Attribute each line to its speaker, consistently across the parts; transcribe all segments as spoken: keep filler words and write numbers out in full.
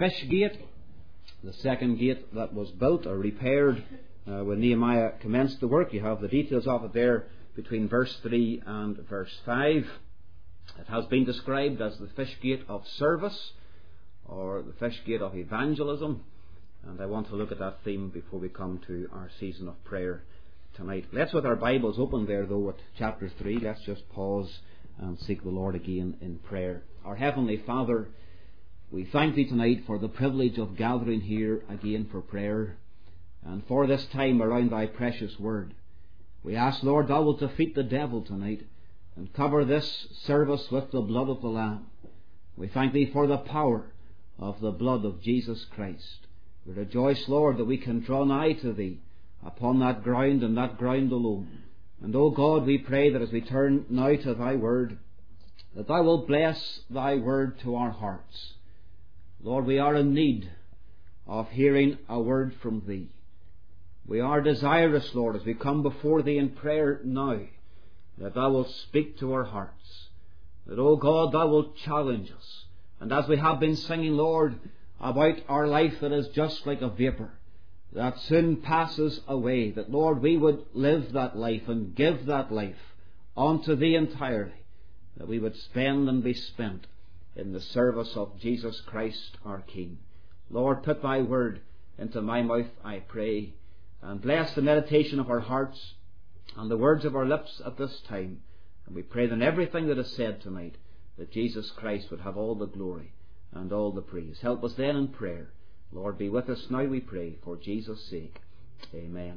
Speaker 1: Fish Gate, the second gate that was built or repaired uh, when Nehemiah commenced the work. You have the details of it there between verse three and verse five. It has been described as the Fish Gate of service, or the Fish Gate of evangelism. And I want to look at that theme before we come to our season of prayer tonight. Let's, with our Bibles open there though at chapter three, let's just pause and seek the Lord again in prayer. Our Heavenly Father, we thank Thee tonight for the privilege of gathering here again for prayer, and for this time around Thy precious Word. We ask, Lord, Thou wilt defeat the devil tonight and cover this service with the blood of the Lamb. We thank Thee for the power of the blood of Jesus Christ. We rejoice, Lord, that we can draw nigh to Thee upon that ground and that ground alone. And, O God, we pray that as we turn now to Thy Word, that Thou wilt bless Thy Word to our hearts. Lord, we are in need of hearing a word from Thee. We are desirous, Lord, as we come before Thee in prayer now, that Thou wilt speak to our hearts. That, O God, Thou wilt challenge us. And as we have been singing, Lord, about our life that is just like a vapour, that soon passes away, that, Lord, we would live that life and give that life unto Thee entirely, that we would spend and be spent in the service of Jesus Christ our King. Lord, put Thy Word into my mouth, I pray, and bless the meditation of our hearts and the words of our lips at this time. And we pray that in everything that is said tonight, that Jesus Christ would have all the glory and all the praise. Help us then in prayer. Lord, be with us now, we pray, for Jesus' sake. Amen.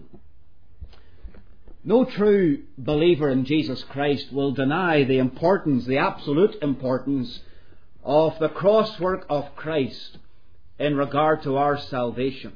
Speaker 1: No true believer in Jesus Christ will deny the importance, the absolute importance, of the cross work of Christ in regard to our salvation.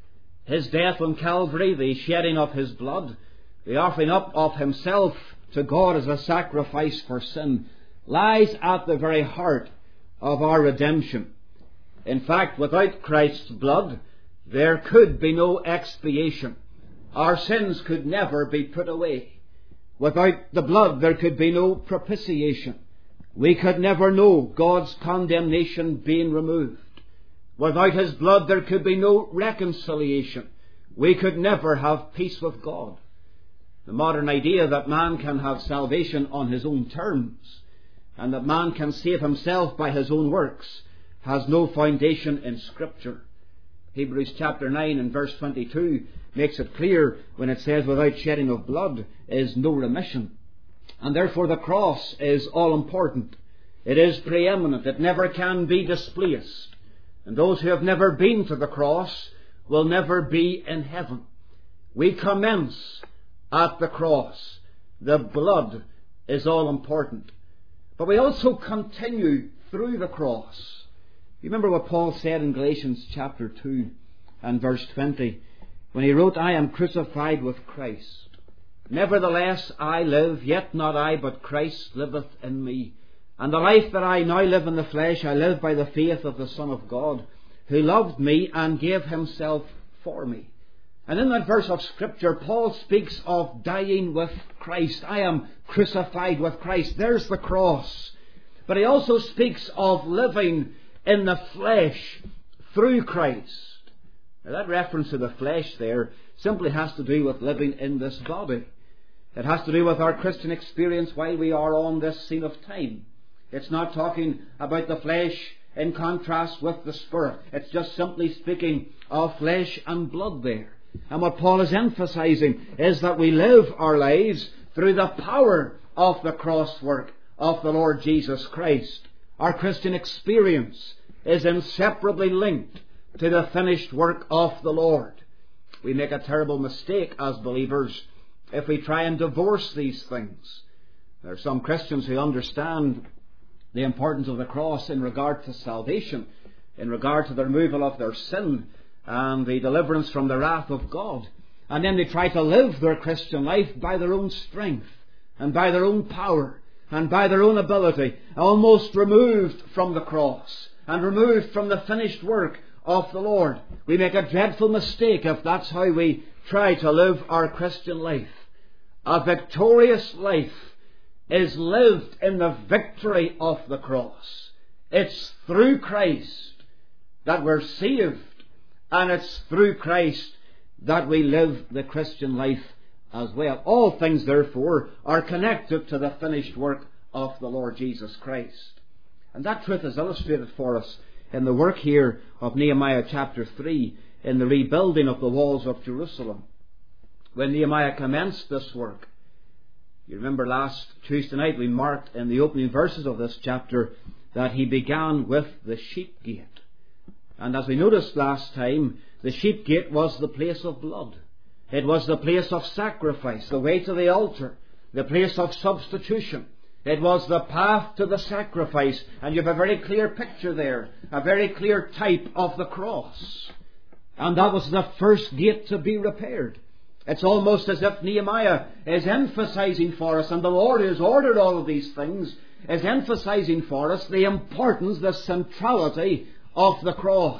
Speaker 1: His death on Calvary, the shedding of His blood, the offering up of Himself to God as a sacrifice for sin, lies at the very heart of our redemption. In fact, without Christ's blood, there could be no expiation. Our sins could never be put away. Without the blood, there could be no propitiation. We could never know God's condemnation being removed. Without His blood, there could be no reconciliation. We could never have peace with God. The modern idea that man can have salvation on his own terms, and that man can save himself by his own works, has no foundation in Scripture. Hebrews chapter nine and verse twenty-two makes it clear when it says, without shedding of blood is no remission. And therefore the cross is all important. It is preeminent. It never can be displaced. And those who have never been to the cross will never be in heaven. We commence at the cross. The blood is all important. But we also continue through the cross. You remember what Paul said in Galatians chapter two and verse twenty, when he wrote, I am crucified with Christ. Nevertheless I live, yet not I, but Christ liveth in me. And the life that I now live in the flesh, I live by the faith of the Son of God, who loved me and gave Himself for me. And in that verse of Scripture, Paul speaks of dying with Christ. I am crucified with Christ. There's the cross. But he also speaks of living in the flesh through Christ. Now, that reference to the flesh there simply has to do with living in this body. It has to do with our Christian experience while we are on this scene of time. It's not talking about the flesh in contrast with the Spirit. It's just simply speaking of flesh and blood there. And what Paul is emphasizing is that we live our lives through the power of the cross work of the Lord Jesus Christ. Our Christian experience is inseparably linked to the finished work of the Lord. We make a terrible mistake as believers if we try and divorce these things. There are some Christians who understand the importance of the cross in regard to salvation, in regard to the removal of their sin and the deliverance from the wrath of God. And then they try to live their Christian life by their own strength and by their own power and by their own ability, almost removed from the cross and removed from the finished work of the Lord. We make a dreadful mistake if that's how we try to live our Christian life. A victorious life is lived in the victory of the cross. It's through Christ that we're saved, and it's through Christ that we live the Christian life as well. All things, therefore, are connected to the finished work of the Lord Jesus Christ. And that truth is illustrated for us in the work here of Nehemiah chapter three, in the rebuilding of the walls of Jerusalem. When Nehemiah commenced this work, you remember last Tuesday night we marked in the opening verses of this chapter that he began with the sheep gate. And as we noticed last time, the sheep gate was the place of blood. It was the place of sacrifice, the way to the altar, the place of substitution. It was the path to the sacrifice. And you have a very clear picture there, a very clear type of the cross. And that was the first gate to be repaired. It's almost as if Nehemiah is emphasizing for us, and the Lord has ordered all of these things, is emphasizing for us the importance, the centrality of the cross.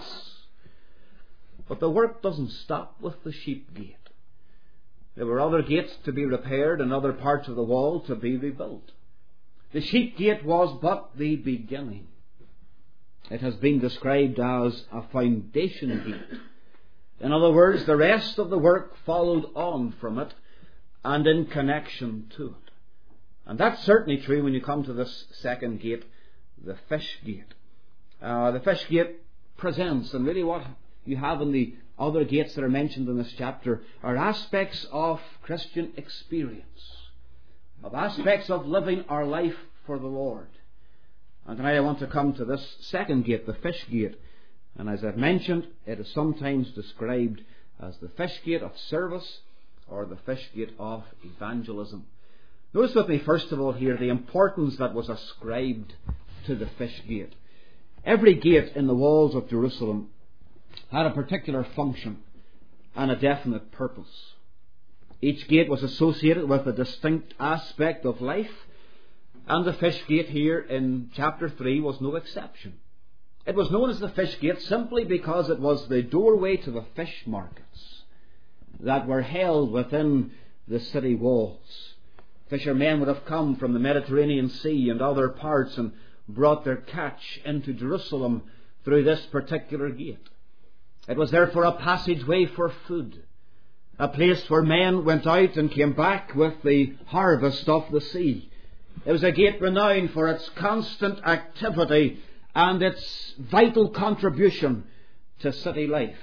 Speaker 1: But the work doesn't stop with the sheep gate. There were other gates to be repaired and other parts of the wall to be rebuilt. The sheep gate was but the beginning. It has been described as a foundation gate. In other words, the rest of the work followed on from it and in connection to it. And that's certainly true when you come to this second gate, the fish gate. Uh, the fish gate presents, and really what you have in the other gates that are mentioned in this chapter, are aspects of Christian experience, of aspects of living our life for the Lord. And tonight I want to come to this second gate, the fish gate. And as I've mentioned, it is sometimes described as the fish gate of service or the fish gate of evangelism. Notice with me first of all here the importance that was ascribed to the fish gate. Every gate in the walls of Jerusalem had a particular function and a definite purpose. Each gate was associated with a distinct aspect of life, and the fish gate here in chapter three was no exception. It was known as the fish gate simply because it was the doorway to the fish markets that were held within the city walls. Fishermen would have come from the Mediterranean Sea and other parts and brought their catch into Jerusalem through this particular gate. It was therefore a passageway for food, a place where men went out and came back with the harvest of the sea. It was a gate renowned for its constant activity and its vital contribution to city life.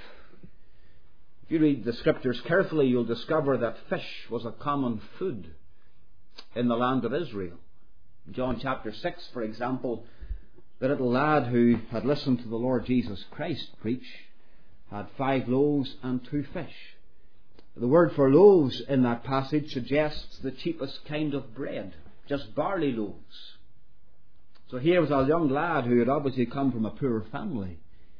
Speaker 1: If you read the Scriptures carefully, you'll discover that fish was a common food in the land of Israel. In John chapter six, for example, the little lad who had listened to the Lord Jesus Christ preach had five loaves and two fish. The word for loaves in that passage suggests the cheapest kind of bread, just barley loaves. So here was a young lad who had obviously come from a poor family,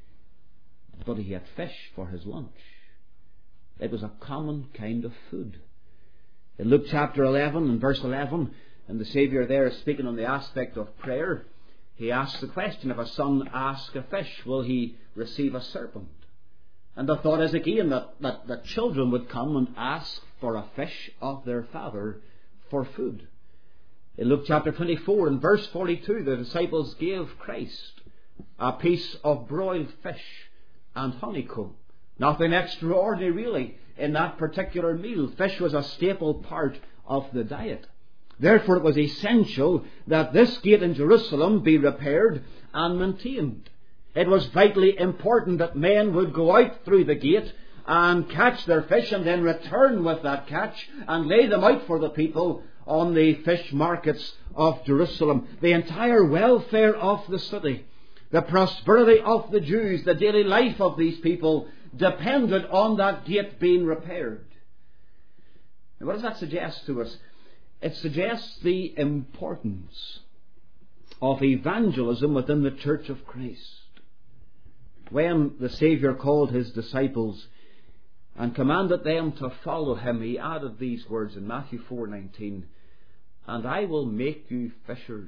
Speaker 1: but he had fish for his lunch. It was a common kind of food. In Luke chapter eleven and verse eleven, and the Saviour there is speaking on the aspect of prayer, he asks the question, if a son asks a fish, will he receive a serpent? And the thought is again that, that, that children would come and ask for a fish of their father for food. In Luke chapter twenty-four and verse forty-two, the disciples gave Christ a piece of broiled fish and honeycomb. Nothing extraordinary really in that particular meal. Fish was a staple part of the diet. Therefore it was essential that this gate in Jerusalem be repaired and maintained. It was vitally important that men would go out through the gate and catch their fish and then return with that catch and lay them out for the people on the fish markets of Jerusalem. The entire welfare of the city, the prosperity of the Jews, the daily life of these people depended on that gate being repaired. And what does that suggest to us? It suggests the importance of evangelism within the Church of Christ. When the Saviour called his disciples and commanded them to follow him, he added these words in Matthew four nineteen, "And I will make you fishers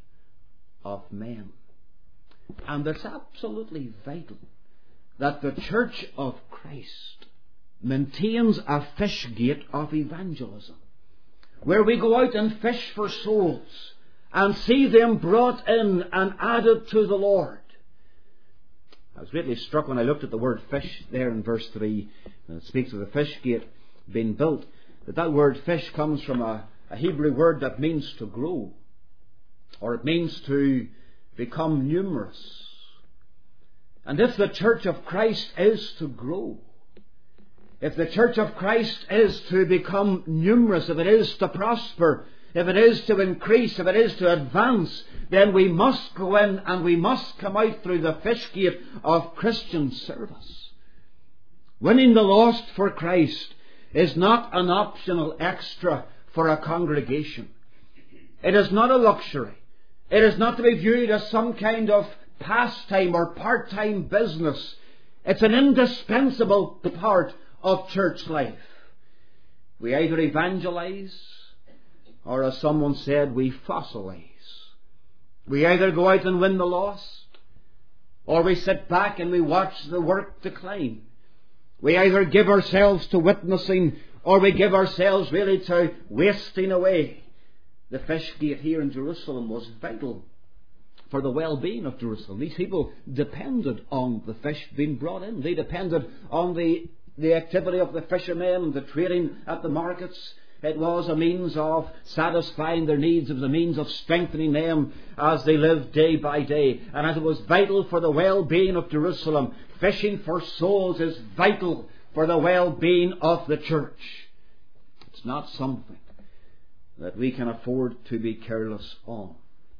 Speaker 1: of men." And it's absolutely vital that the Church of Christ maintains a fish gate of evangelism, where we go out and fish for souls and see them brought in and added to the Lord. I was greatly struck when I looked at the word fish there in verse three, and it speaks of the fish gate being built, that that word fish comes from a, a Hebrew word that means to grow, or it means to become numerous. And if the church of Christ is to grow, if the church of Christ is to become numerous, if it is to prosper, if it is to increase, if it is to advance, then we must go in and we must come out through the fish gate of Christian service. Winning the lost for Christ is not an optional extra for a congregation. It is not a luxury. It is not to be viewed as some kind of pastime or part-time business. It's an indispensable part of church life. We either evangelize, or as someone said, we fossilize. We either go out and win the lost, or we sit back and we watch the work decline. We either give ourselves to witnessing, or we give ourselves really to wasting away. The fish gate here in Jerusalem was vital for the well-being of Jerusalem. These people depended on the fish being brought in. They depended on the, the activity of the fishermen and the trading at the markets. It was a means of satisfying their needs. It was a means of strengthening them as they lived day by day. And as it was vital for the well-being of Jerusalem, fishing for souls is vital for the well-being of the church. It's not something that we can afford to be careless on.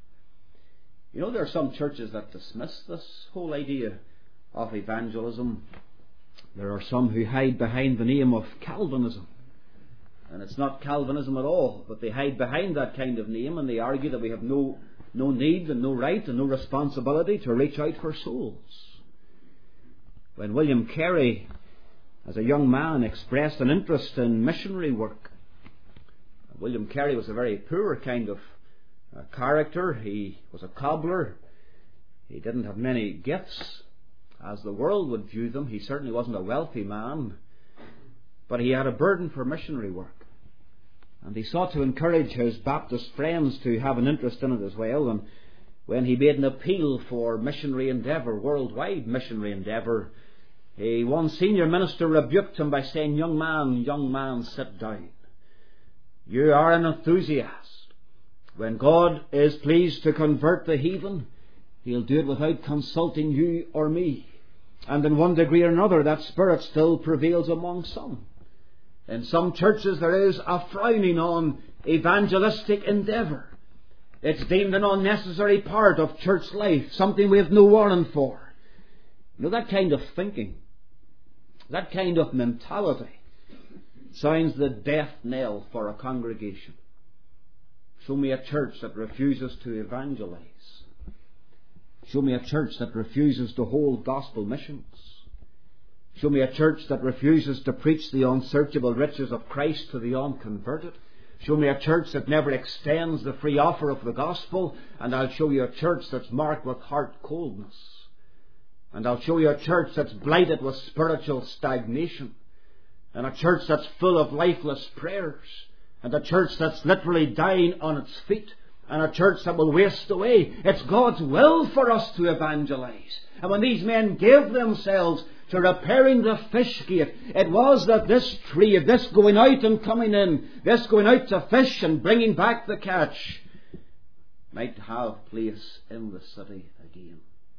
Speaker 1: You know, there are some churches that dismiss this whole idea of evangelism. There are some who hide behind the name of Calvinism. And it's not Calvinism at all, but they hide behind that kind of name and they argue that we have no, no need and no right and no responsibility to reach out for souls. When William Carey, as a young man, expressed an interest in missionary work, William Carey was a very poor kind of uh, character. He was a cobbler. He didn't have many gifts, as the world would view them. He certainly wasn't a wealthy man, but he had a burden for missionary work. And he sought to encourage his Baptist friends to have an interest in it as well. And when he made an appeal for missionary endeavour, worldwide missionary endeavour, he, one senior minister rebuked him by saying, "Young man, young man, sit down. You are an enthusiast. When God is pleased to convert the heathen, He'll do it without consulting you or me. And in one degree or another, that spirit still prevails among some. In some churches there is a frowning on evangelistic endeavour. It's deemed an unnecessary part of church life, something we have no warrant for. You know, that kind of thinking, that kind of mentality sounds the death knell for a congregation. Show me a church that refuses to evangelize. Show me a church that refuses to hold gospel missions. Show me a church that refuses to preach the unsearchable riches of Christ to the unconverted. Show me a church that never extends the free offer of the gospel, and I'll show you a church that's marked with heart coldness. And I'll show you a church that's blighted with spiritual stagnation, and a church that's full of lifeless prayers, and a church that's literally dying on its feet, and a church that will waste away. It's God's will for us to evangelize. And when these men gave themselves to repairing the fish gate, it was that this trade, this going out and coming in, this going out to fish and bringing back the catch, might have place in the city again.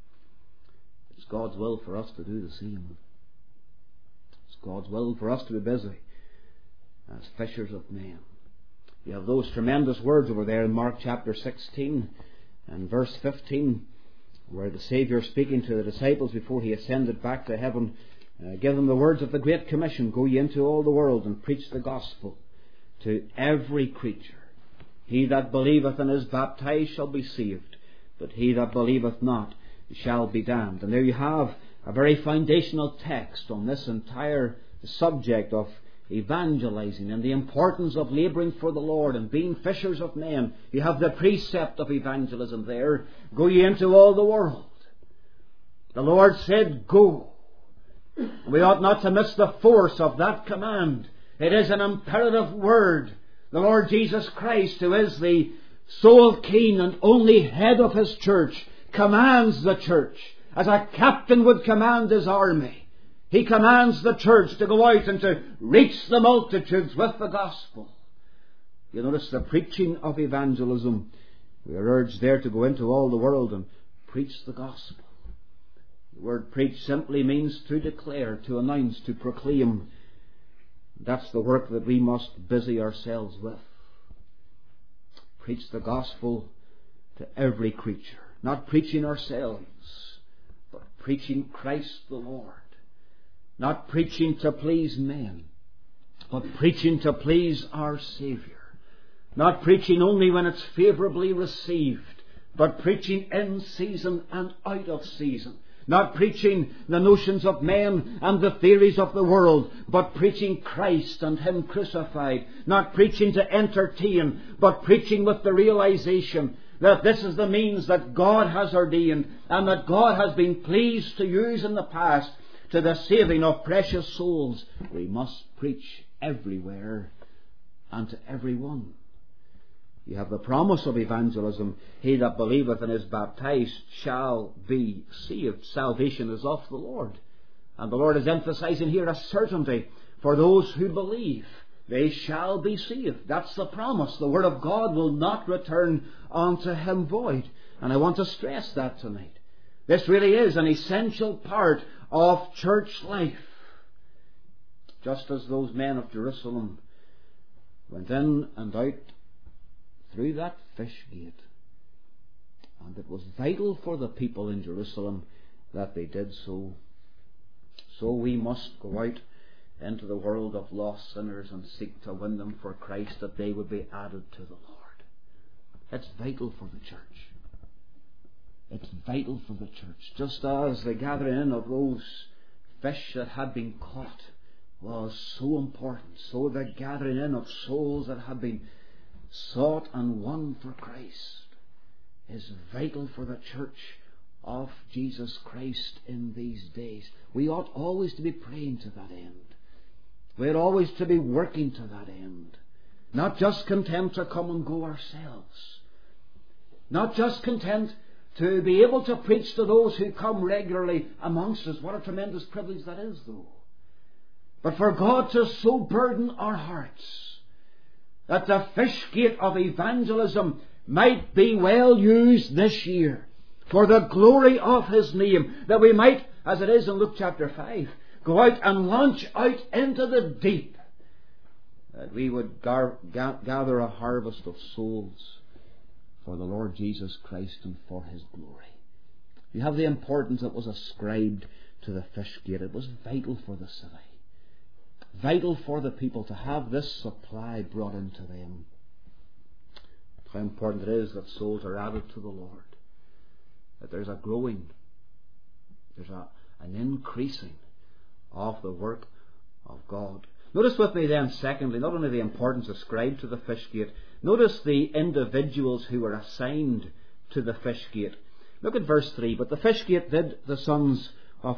Speaker 1: It's God's will for us to do the same. It's God's will for us to be busy as fishers of men. You have those tremendous words over there in Mark chapter sixteen and verse fifteen, where the Saviour, speaking to the disciples before He ascended back to heaven, uh, gave them the words of the Great Commission: "Go ye into all the world and preach the gospel to every creature. He that believeth and is baptized shall be saved, but he that believeth not shall be damned." And there you have a very foundational text on this entire subject of evangelizing and the importance of labouring for the Lord and being fishers of men. You have the precept of evangelism there. Go ye into all the world. The Lord said, go. We ought not to miss the force of that command. It is an imperative word. The Lord Jesus Christ, who is the sole king and only head of His church, commands the church as a captain would command his army, he commands the church to go out and to reach the multitudes with the gospel. You notice the preaching of evangelism. We are urged there to go into all the world and preach the gospel. The word preach simply means to declare, to announce, to proclaim. That's the work that we must busy ourselves with. Preach the gospel to every creature. Not preaching ourselves, but preaching Christ the Lord. Not preaching to please men, but preaching to please our Saviour. Not preaching only when it's favourably received, but preaching in season and out of season. Not preaching the notions of men and the theories of the world, but preaching Christ and Him crucified. Not preaching to entertain, but preaching with the realization that this is the means that God has ordained and that God has been pleased to use in the past to the saving of precious souls. We must preach everywhere and to everyone. You have the promise of evangelism. He that believeth and is baptized shall be saved. Salvation is of the Lord. And the Lord is emphasizing here a certainty for those who believe. They shall be saved. That's the promise. The Word of God will not return unto Him void. And I want to stress that tonight. This really is an essential part of church life. Just as those men of Jerusalem went in and out through that fish gate. And it was vital for the people in Jerusalem that they did so. So we must go out into the world of lost sinners and seek to win them for Christ, that they would be added to the Lord. It's vital for the church. It's vital for the church. Just as the gathering in of those fish that had been caught was so important, so the gathering in of souls that had been sought and won for Christ is vital for the church of Jesus Christ in these days. We ought always to be praying to that end. We ought always to be working to that end. Not just content to come and go ourselves. Not just content to be able to preach to those who come regularly amongst us. What a tremendous privilege that is, though. But for God to so burden our hearts that the fish gate of evangelism might be well used this year for the glory of His name, that we might, as it is in Luke chapter five, go out and launch out into the deep, that we would gar- ga- gather a harvest of souls for the Lord Jesus Christ and for His glory. You have the importance that was ascribed to the fish gate. It was vital for the city. Vital for the people to have this supply brought into them. How important it is that souls are added to the Lord. That there's a growing, there's a, an increasing of the work of God. Notice with me then, secondly, not only the importance ascribed to the fish gate, notice the individuals who were assigned to the fish gate. Look at verse three. But the fish gate did the sons of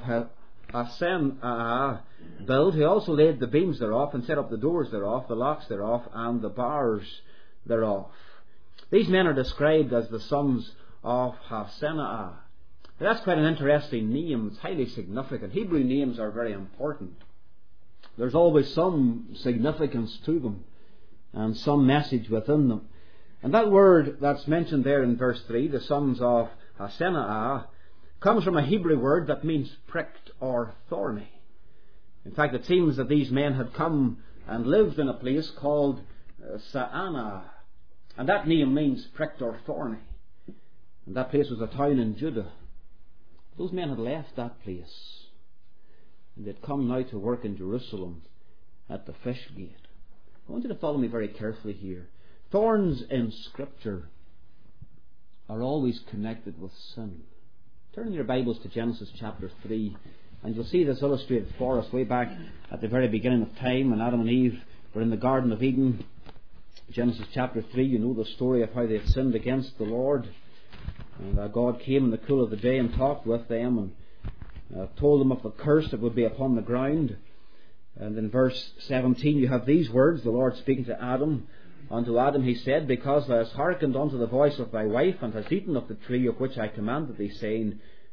Speaker 1: Asenah build, who also laid the beams thereof, and set up the doors thereof, the locks thereof, and the bars thereof. These men are described as the sons of Asenah. That's quite an interesting name. It's highly significant. Hebrew names are very important. There's always some significance to them and some message within them. And that word that's mentioned there in verse three, the sons of Asenah, comes from a Hebrew word that means pricked or thorny. In fact, it seems that these men had come and lived in a place called uh, Sa'ana. And that name means pricked or thorny. And that place was a town in Judah. Those men had left that place. And they'd come now to work in Jerusalem at the fish gate. I want you to follow me very carefully here. Thorns in Scripture are always connected with sin. Turn your Bibles to Genesis chapter three, and you'll see this illustrated for us way back at the very beginning of time when Adam and Eve were in the Garden of Eden. Genesis chapter three, you know the story of how they had sinned against the Lord. And uh, God came in the cool of the day and talked with them and uh, told them of the curse that would be upon the ground. And in verse seventeen you have these words, the Lord speaking to Adam. Unto Adam he said, Because thou hast hearkened unto the voice of thy wife, and hast eaten of the tree of which I commanded thee, saying,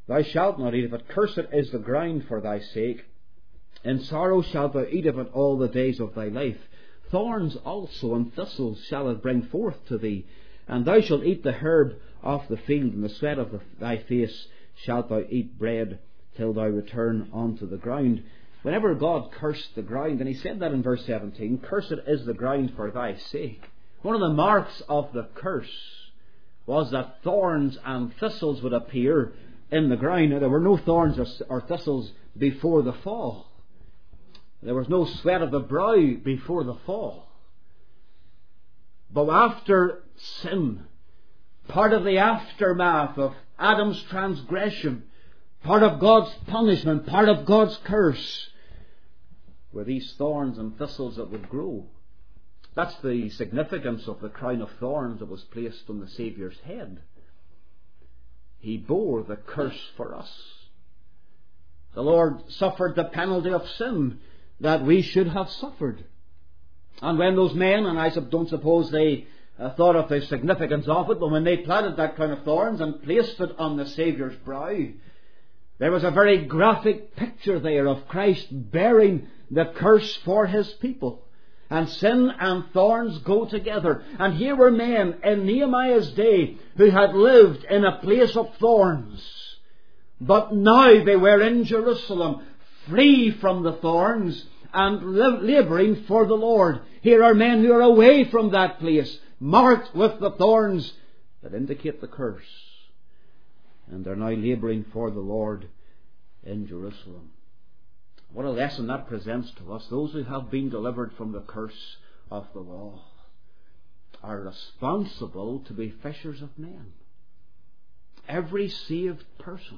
Speaker 1: thou shalt not eat of it. Cursed is the ground for thy sake. In sorrow shalt thou eat of it all the days of thy life. Thorns also and thistles shall it bring forth to thee. And thou shalt eat the herb of the field, and the sweat of the, thy face shalt thou eat bread, till thou return unto the ground. Whenever God cursed the ground, and he said that in verse seventeen, cursed is the ground for thy sake. One of the marks of the curse was that thorns and thistles would appear in the ground. Now, there were no thorns or thistles before the fall. There was no sweat of the brow before the fall. But after sin, part of the aftermath of Adam's transgression, part of God's punishment, part of God's curse, were these thorns and thistles that would grow. That's the significance of the crown of thorns that was placed on the Saviour's head. He bore the curse for us. The Lord suffered the penalty of sin that we should have suffered. And when those men, and I don't suppose they uh, thought of the significance of it, but when they planted that crown of thorns and placed it on the Saviour's brow, there was a very graphic picture there of Christ bearing the curse for His people. And sin and thorns go together. And here were men in Nehemiah's day who had lived in a place of thorns. But now they were in Jerusalem, free from the thorns and labouring for the Lord. Here are men who are away from that place, marked with the thorns that indicate the curse. And they're now labouring for the Lord in Jerusalem. What a lesson that presents to us. Those who have been delivered from the curse of the law are responsible to be fishers of men. Every saved person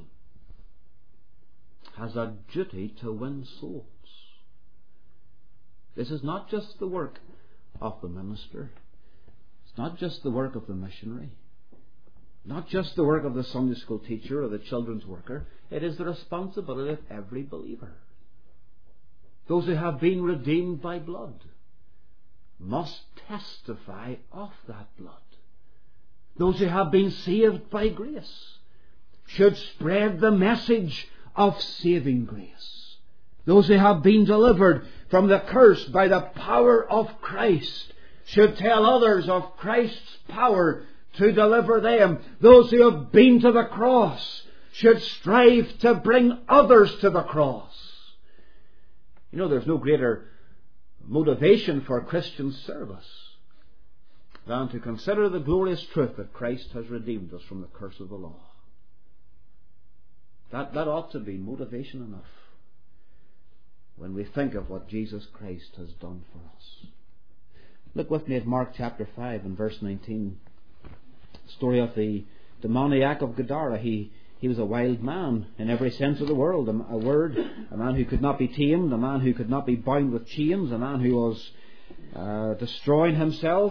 Speaker 1: has a duty to win souls. This is not just the work of the minister. It's not just the work of the missionary. Not just the work of the Sunday school teacher or the children's worker. It is the responsibility of every believer. Those who have been redeemed by blood must testify of that blood. Those who have been saved by grace should spread the message of saving grace. Those who have been delivered from the curse by the power of Christ should tell others of Christ's power to deliver them. Those who have been to the cross should strive to bring others to the cross. You know, there's no greater motivation for Christian service than to consider the glorious truth that Christ has redeemed us from the curse of the law. That, that ought to be motivation enough when we think of what Jesus Christ has done for us. Look with me at Mark chapter five and verse nineteen. The story of the demoniac of Gadara. He He was a wild man in every sense of the world. A, a word, a man who could not be tamed, a man who could not be bound with chains, a man who was uh, destroying himself,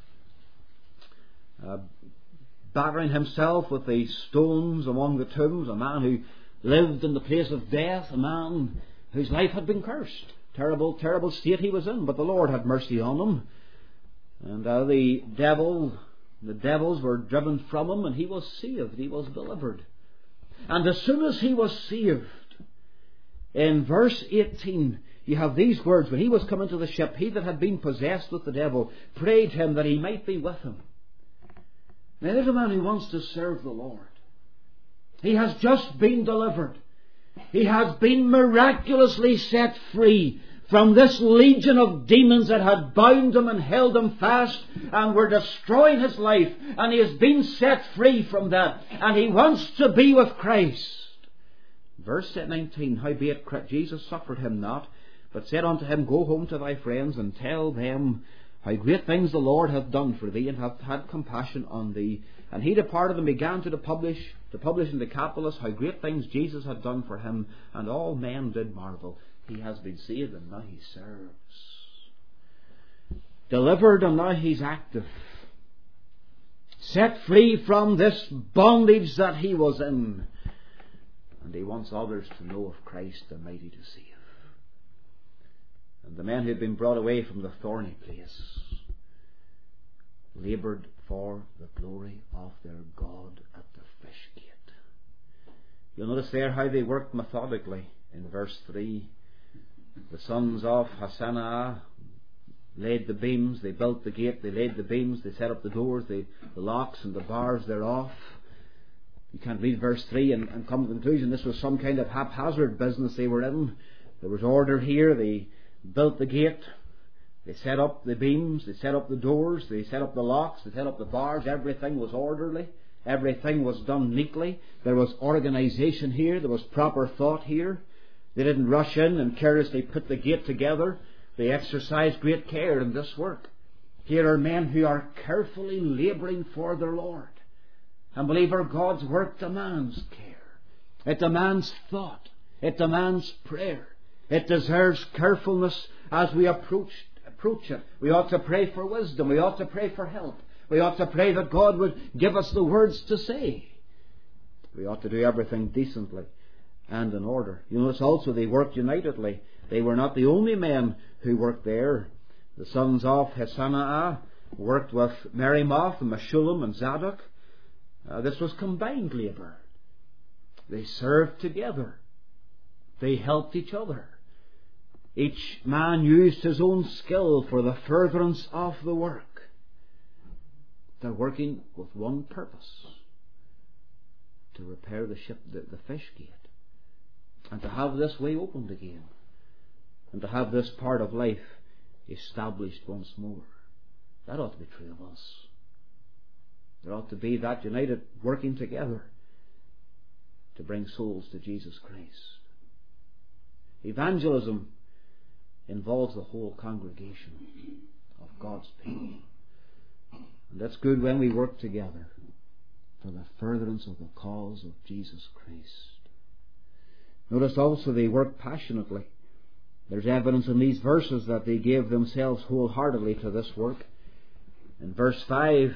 Speaker 1: uh, battering himself with the stones among the tombs, a man who lived in the place of death, a man whose life had been cursed. Terrible, terrible state he was in, but the Lord had mercy on him. And uh, the devil, the devils were driven from him, and he was saved, he was delivered. And as soon as he was saved, in verse eighteen, you have these words: when he was come into the ship, he that had been possessed with the devil prayed him that he might be with him. Now there's a man who wants to serve the Lord. He has just been delivered. He has been miraculously set free from this legion of demons that had bound him and held him fast and were destroying his life, and he has been set free from that, and he wants to be with Christ. Verse nineteen, howbeit Jesus suffered him not, but said unto him, Go home to thy friends and tell them how great things the Lord hath done for thee, and hath had compassion on thee. And he departed and began to publish, to publish in Decapolis how great things Jesus had done for him, and all men did marvel. He has been saved and now he serves. Delivered and now he's active. Set free from this bondage that he was in. And he wants others to know of Christ, the mighty to save. And the men who had been brought away from the thorny place laboured for the glory of their God at the fish gate. You'll notice there how they worked methodically in verse three. The sons of Hassenaah laid the beams, they built the gate, they laid the beams, they set up the doors, they, the locks and the bars thereof. You can't read verse three and, and come to the conclusion this was some kind of haphazard business they were in. There was order here. They built the gate, they set up the beams, they set up the doors, they set up the locks, they set up the bars. Everything was orderly. Everything was done neatly. There was organisation here. There was proper thought here. They didn't rush in and carelessly put the gate together. They exercised great care in this work. Here are men who are carefully labouring for their Lord. And believer, God's work demands care. It demands thought. It demands prayer. It deserves carefulness as we approach, approach it. We ought to pray for wisdom. We ought to pray for help. We ought to pray that God would give us the words to say. We ought to do everything decently and in order. You notice also they worked unitedly. They were not the only men who worked there. The sons of Hassenaah worked with Merimoth and Meshullam and Zadok. Uh, this was combined labour. They served together. They helped each other. Each man used his own skill for the furtherance of the work. They're working with one purpose: to repair the ship, the, the fish gate, and to have this way opened again, and to have this part of life established once more. That ought to be true of us. There ought to be that united working together to bring souls to Jesus Christ. Evangelism involves the whole congregation of God's people. And that's good when we work together for the furtherance of the cause of Jesus Christ. Notice also they worked passionately. There's evidence in these verses that they gave themselves wholeheartedly to this work. In verse five,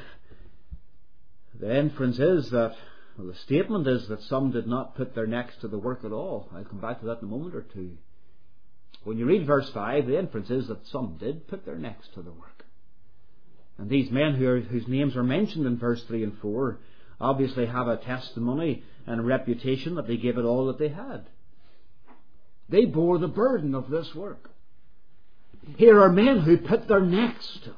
Speaker 1: the inference is that, well, the statement is that some did not put their necks to the work at all. I'll come back to that in a moment or two. When you read verse five, the inference is that some did put their necks to the work. And these men who are, whose names are mentioned in verse three and four obviously have a testimony and a reputation that they gave it all that they had. They bore the burden of this work. Here are men who put their necks to it.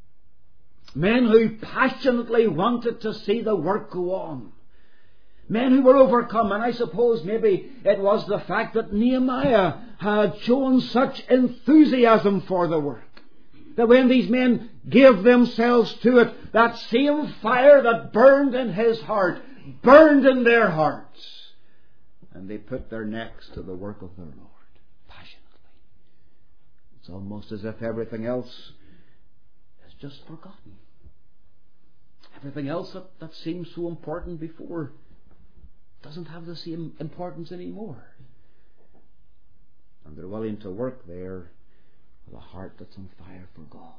Speaker 1: Men who passionately wanted to see the work go on. Men who were overcome, and I suppose maybe it was the fact that Nehemiah had shown such enthusiasm for the work, that when these men gave themselves to it, that same fire that burned in his heart burned in their hearts, and they put their necks to the work of their Lord passionately. It's almost as if everything else is just forgotten. Everything else that, that seemed so important before doesn't have the same importance anymore. And they're willing to work there with a heart that's on fire for God.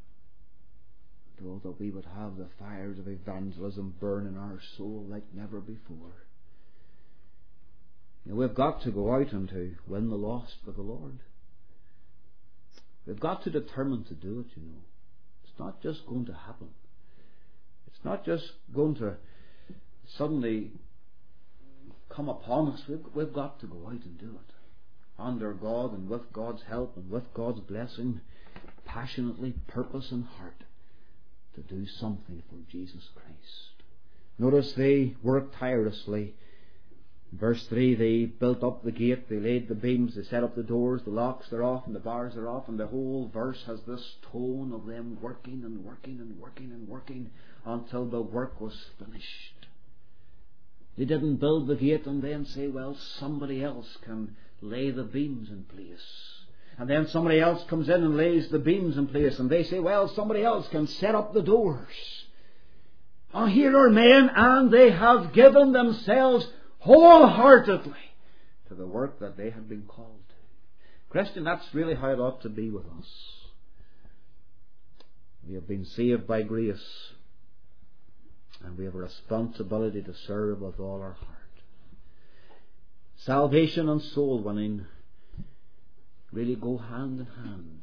Speaker 1: Oh, that we would have the fires of evangelism burn in our soul like never before. You know, we've got to go out and to win the lost for the Lord. We've got to determine to do it, you know. It's not just going to happen. It's not just going to suddenly come upon us. We've, we've got to go out and do it. Under God and with God's help and with God's blessing, passionately, purpose and heart, to do something for Jesus Christ. Notice they worked tirelessly. Verse three, they built up the gate, they laid the beams, they set up the doors, the locks are off and the bars are off, and the whole verse has this tone of them working and working and working and working until the work was finished. They didn't build the gate and then say, well, somebody else can lay the beams in place. And then somebody else comes in and lays the beams in place, and they say, well, somebody else can set up the doors. Oh, here are men, and they have given themselves wholeheartedly to the work that they have been called to. Christian, that's really how it ought to be with us. We have been saved by grace, and we have a responsibility to serve with all our heart. Salvation and soul winning really go hand in hand.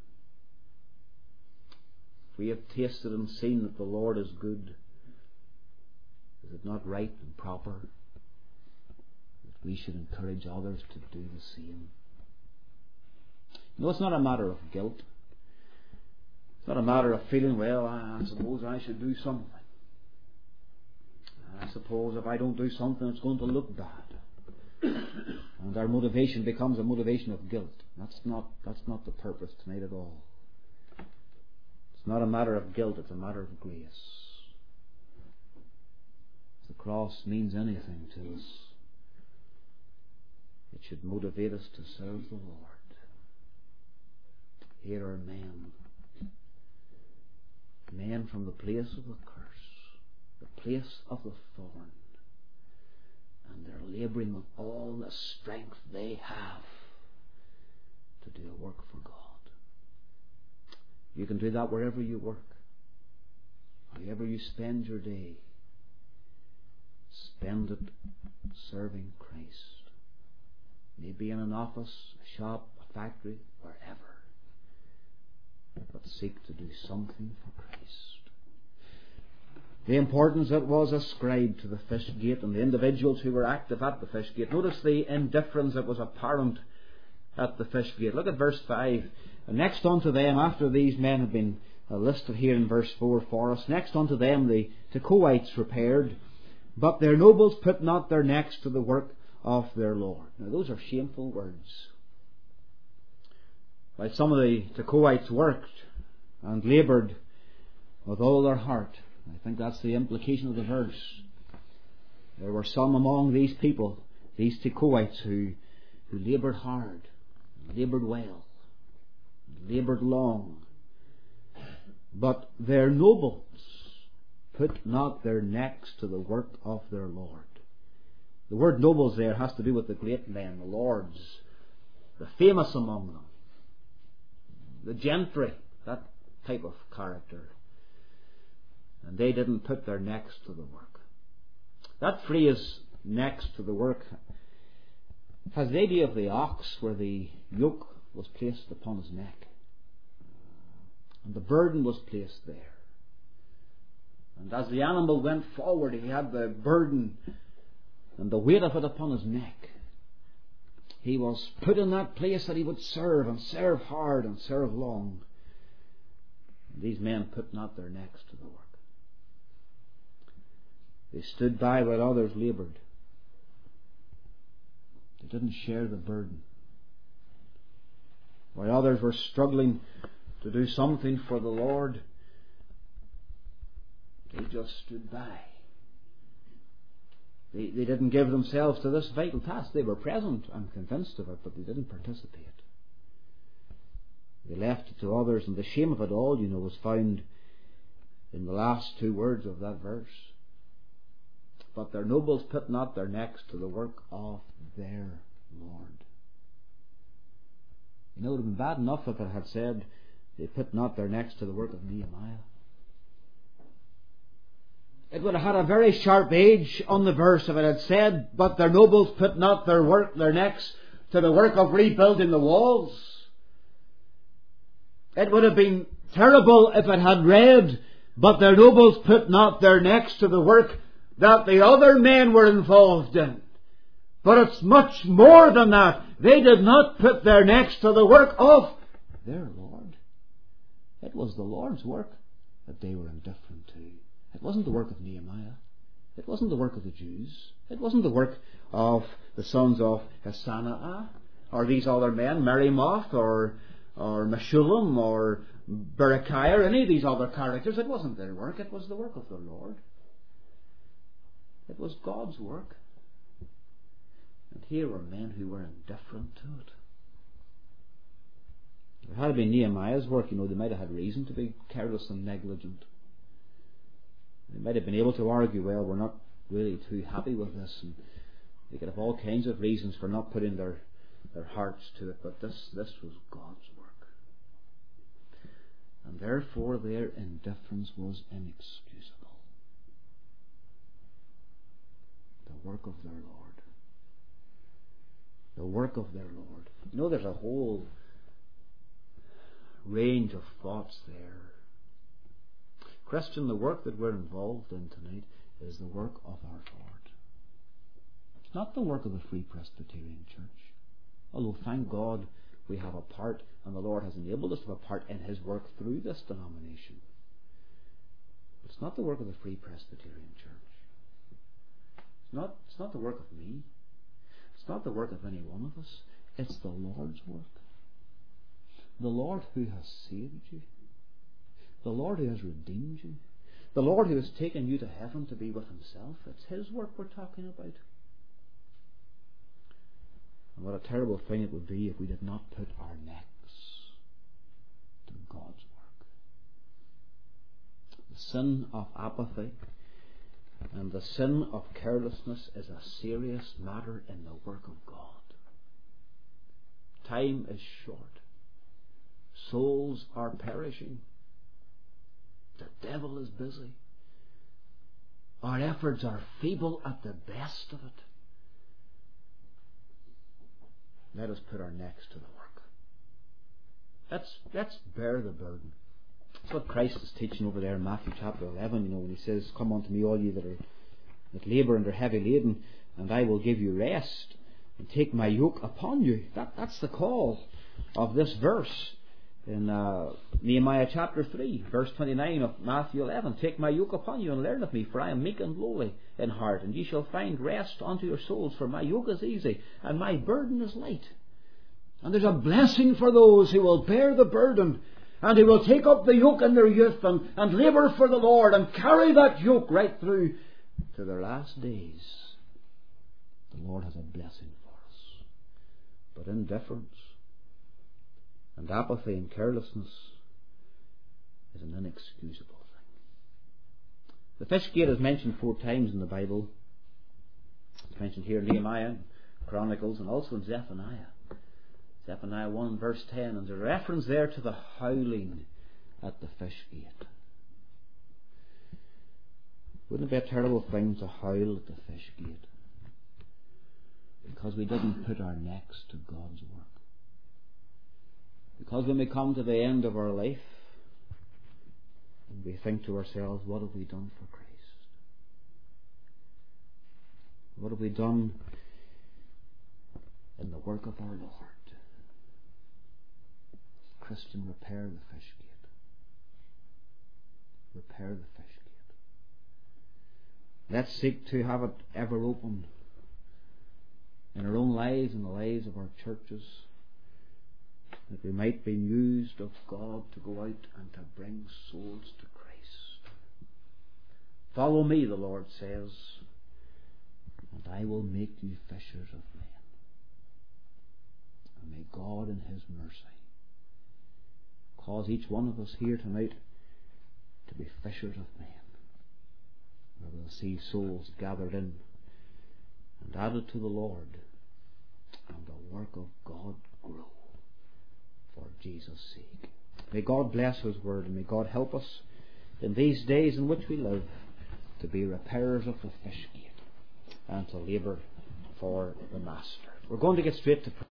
Speaker 1: If we have tasted and seen that the Lord is good, is it not right and proper we should encourage others to do the same. No, it's not a matter of guilt. It's not a matter of feeling, well, I suppose I should do something. I suppose if I don't do something, it's going to look bad. And our motivation becomes a motivation of guilt. That's not, that's not the purpose tonight at all. It's not a matter of guilt, it's a matter of grace. If the cross means anything to us, it should motivate us to serve the Lord. Here are men. Men from the place of the curse, the place of the thorn. And they're labouring with all the strength they have to do a work for God. You can do that wherever you work, wherever you spend your day. Spend it serving Christ. Maybe in an office, a shop, a factory, wherever. But seek to do something for Christ. The importance that was ascribed to the fish gate and the individuals who were active at the fish gate. Notice the indifference that was apparent at the fish gate. Look at verse five. And next unto them, after these men have been listed here in verse four for us, next unto them the Tekoites repaired, but their nobles put not their necks to the work of their Lord. Now those are shameful words. While some of the Tekoites worked and laboured with all their heart, I think that's the implication of the verse. There were some among these people, these Tekoites, who, who laboured hard, laboured well, laboured long. But their nobles put not their necks to the work of their Lord. The word nobles there has to do with the great men, the lords, the famous among them, the gentry, that type of character. And they didn't put their necks to the work. That phrase, necks to the work, has the idea of the ox where the yoke was placed upon his neck. And the burden was placed there. And as the animal went forward, he had the burden and the weight of it upon his neck. He was put in that place that he would serve, and serve hard, and serve long. And these men put not their necks to the work. They stood by while others laboured. They didn't share the burden. While others were struggling to do something for the Lord, they just stood by. They, they didn't give themselves to this vital task. They were present and convinced of it, but they didn't participate. They left it to others, and the shame of it all, you know, was found in the last two words of that verse. But their nobles put not their necks to the work of their Lord. You know, it would have been bad enough if it had said they put not their necks to the work of Nehemiah. It would have had a very sharp edge on the verse if it had said, but their nobles put not their work, their necks to the work of rebuilding the walls. It would have been terrible if it had read, but their nobles put not their necks to the work that the other men were involved in. But it's much more than that. They did not put their necks to the work of their Lord. It was the Lord's work that they were indifferent to. It wasn't the work of Nehemiah. It wasn't the work of the Jews. It wasn't the work of the sons of Hassanah or these other men, Merimoth or, or Meshullam or Berechiah or any of these other characters. It wasn't their work. It was the work of the Lord. It was God's work. And here were men who were indifferent to it. If it had been Nehemiah's work, you know, they might have had reason to be careless and negligent. They might have been able to argue, well, we're not really too happy with this, and they could have all kinds of reasons for not putting their, their hearts to it, but this, this was God's work. And therefore their indifference was inexcusable. The work of their Lord. The work of their Lord. You know, there's a whole range of thoughts there. Christian, the work that we're involved in tonight is the work of our Lord. It's not the work of the Free Presbyterian Church. Although, thank God, we have a part, and the Lord has enabled us to have a part in His work through this denomination. But it's not the work of the Free Presbyterian Church. It's not, it's not the work of me. It's not the work of any one of us. It's the Lord's work. The Lord who has saved you. The Lord who has redeemed you. The Lord who has taken you to heaven to be with Himself. It's His work we're talking about. And what a terrible thing it would be if we did not put our necks to God's work. The sin of apathy and the sin of carelessness is a serious matter in the work of God. Time is short. Souls are perishing. The devil is busy. Our efforts are feeble at the best of it. Let us put our necks to the work. Let's, let's bear the burden. That's what Christ is teaching over there in Matthew chapter eleven, you know, when He says, "Come unto me, all ye that are that labour and are heavy laden, and I will give you rest, and take my yoke upon you." That, that's the call of this verse in uh, Nehemiah chapter three, verse twenty-nine of Matthew eleven. "Take my yoke upon you, and learn of me, for I am meek and lowly in heart, and ye shall find rest unto your souls, for my yoke is easy, and my burden is light." And there's a blessing for those who will bear the burden, and who will take up the yoke in their youth, and, and labour for the Lord, and carry that yoke right through to their last days. The Lord has a blessing for us. But indifference and apathy and carelessness is an inexcusable thing. The fish gate is mentioned four times in the Bible. It's mentioned here in Nehemiah, Chronicles, and also in Zephaniah. Zephaniah one verse ten, and there's a reference there to the howling at the fish gate. Wouldn't it be a terrible thing to howl at the fish gate? Because we didn't put our necks to God's work. Because when we come to the end of our life, and we think to ourselves, what have we done for Christ? What have we done in the work of our Lord? Christian, repair the fish gate. Repair the fish gate. Let's seek to have it ever open in our own lives and the lives of our churches, that we might be used of God to go out and to bring souls to Christ. "Follow me," the Lord says, "and I will make you fishers of men." And may God in His mercy cause each one of us here tonight to be fishers of men, where we'll see souls gathered in and added to the Lord, and the work of God grow for Jesus' sake. May God bless His word, and may God help us in these days in which we live to be repairers of the fish gate and to labour for the Master. We're going to get straight to